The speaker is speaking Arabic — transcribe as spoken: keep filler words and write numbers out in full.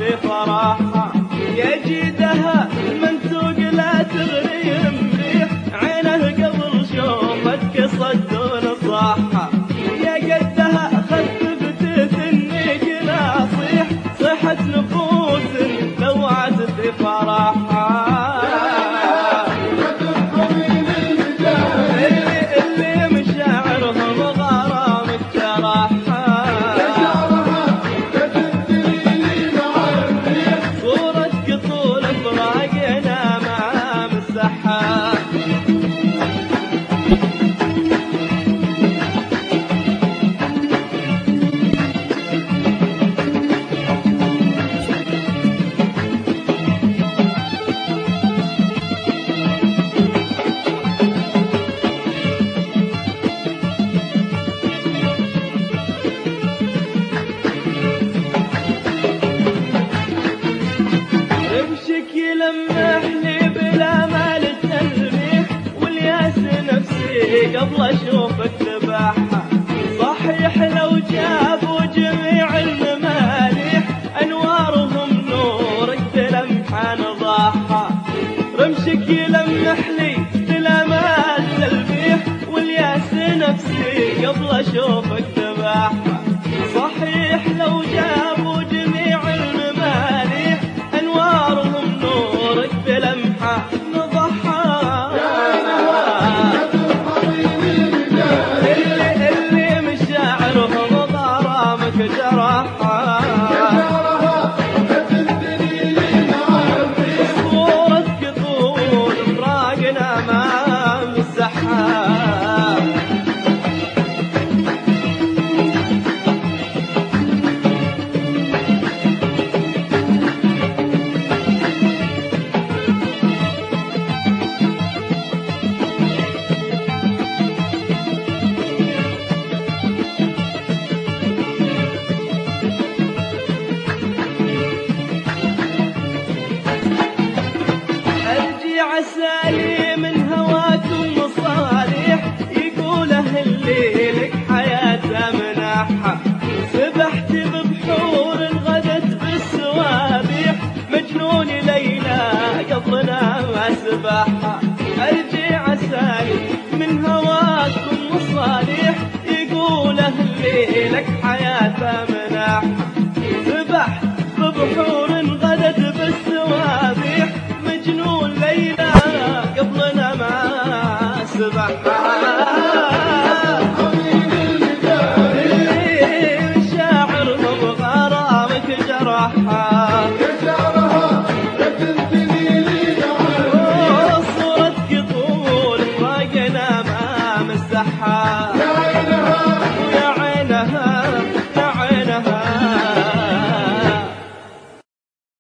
في فرحها، يا جيدها المنسوق لا تغري مريح، عينه قبل شوفتك صدون صحها، يا قدها خففت ثنيك ناصيح، صحت نفوس لوعت في فرحها. لمحني بالامال التلميح، والياس نفسي قبل اشوفك ذبحها، صحيح لو جابوا جميع المماليح انوارهم نورك بلمحة نضحها، رمشك يلمحني بالامال تلميح، والياس نفسي قبل اشوفك ذبحها، صحيح لو جابوا جميع المماليح انوارهم نورك بلمحة نضحها، اللي اللي مشاعرهم غرامك جرحها، صورتك طول فراقنا ما مسحها. عسالي من هواكم مصالح، يقوله اللي لك حياته منحها، سبحت ببحور غدت بالسوابح، مجنون ليلى قبلنا ما سبحها، ارجع عسالي من هواكم مصالح، يقوله اللي لك حياته منحها، سبحت ببحور غدت بالسوابح، مجنون ليلى قبلنا ما سبحها، شاعرهم بغرامك جرحها، صورتك طول فراقنا ما مسحها.